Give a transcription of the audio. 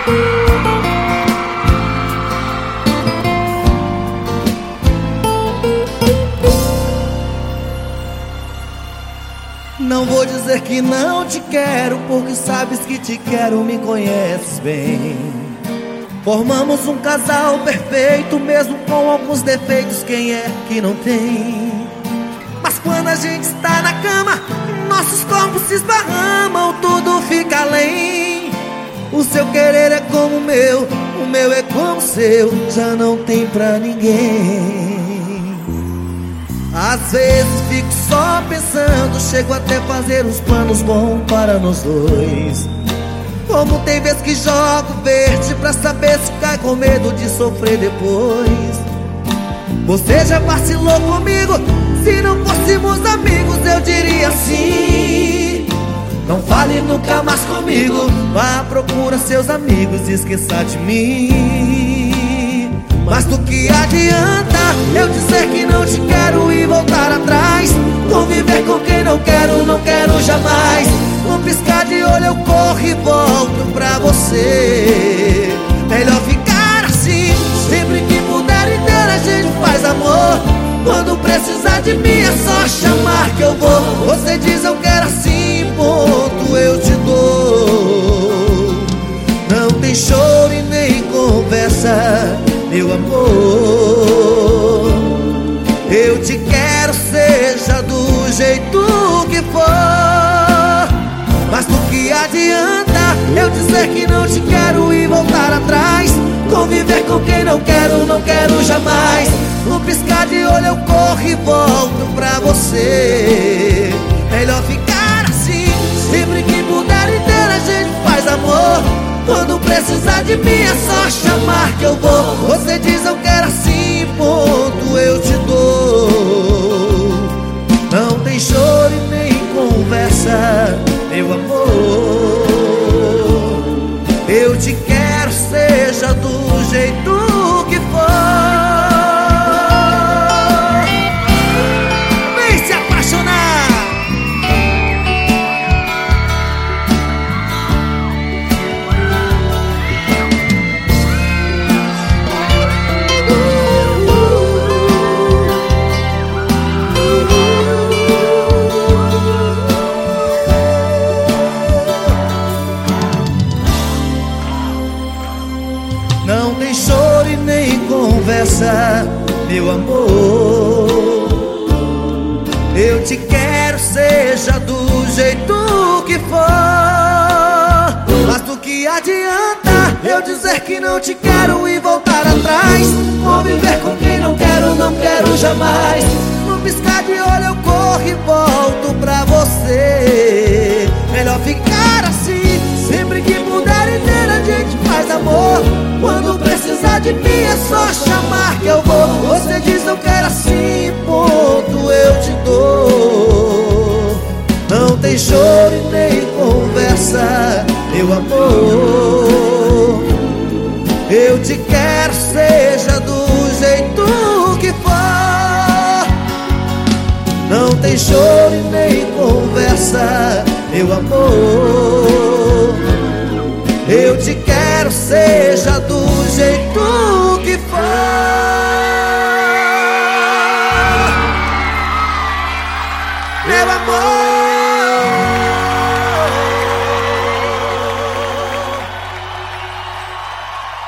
Não vou dizer que não te quero, porque sabes que te quero, me conheces bem. Formamos um casal perfeito, mesmo com alguns defeitos, quem é que não tem? Mas quando a gente está na cama, nossos corpos se esbarramam, tudo fica além. O seu querer é como o meu é como o seu, já não tem pra ninguém. Às vezes fico só pensando, chego até fazer uns planos bons para nós dois. Como tem vezes que jogo verde pra saber se cai com medo de sofrer depois. Você já vacilou comigo, se não fôssemos amigos eu diria sim. Não fale nunca mais comigo, vá à procura seus amigos e esqueça de mim. Mas do que adianta eu dizer que não te quero e voltar atrás? Conviver com quem não quero jamais. Um piscar de olho eu corro e volto pra você. Melhor ficar assim, sempre que puder inteiro a gente faz amor. Quando precisar de mim é só chamar que eu vou. Você diz eu quero assim, ponto, eu te dou. Não tem choro e nem conversa, meu amor. Eu te quero, seja do jeito que for. Mas do que adianta eu dizer que não te quero e voltar atrás? Conviver com quem não quero jamais. No piscar de olho eu corro e volto pra você. Melhor ficar assim, sempre que puder inteiro a gente faz amor. Quando precisar de mim é só chamar que eu vou. Você diz eu quero assim, ponto, eu te dou. Não tem choro e nem conversa, meu amor. Eu te quero, seja do jeito que for. Vem se apaixonar. Não tem choro e nem conversa, meu amor. Eu te quero, seja do jeito que for. Mas do que adianta eu dizer que não te quero e voltar atrás? Conviver com quem não quero jamais. No piscar de olho eu corro e volto pra você. Melhor ficar assim, sempre que puder inteiro a gente faz amor. Quando precisar de mim é só chamar que eu vou. Você diz eu quero assim, ponto, eu te dou. Não tem choro e nem conversa, meu amor. Eu te quero, seja do jeito que for. Não tem choro e nem conversa, meu amor. Eu te quero, seja do jeito que for. Meu amor.